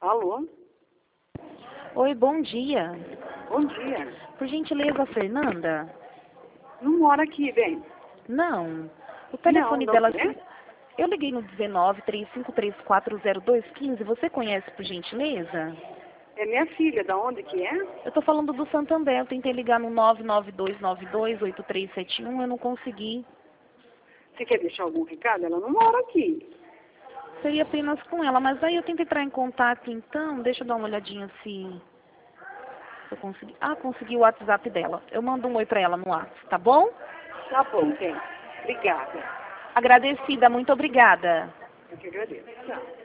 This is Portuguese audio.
Alô? Oi, bom dia. Bom dia. Por gentileza, Fernanda? Não mora aqui, bem. Não. O telefone Não, dela... é? Eu liguei no 19-3534-0215. Você conhece, por gentileza? É minha filha, da onde que é? Eu tô falando do Santander. Eu tentei ligar no 99292-8371. Eu não consegui. Você quer deixar algum recado? Ela não mora aqui. Seria apenas com ela. Mas aí eu tento entrar em contato, então. Deixa eu dar uma olhadinha se eu consegui. Ah, consegui o WhatsApp dela. Eu mando um oi pra ela no WhatsApp, tá bom? Tá bom, bem. Obrigada. Agradecida. Muito obrigada. Eu que agradeço. Tchau.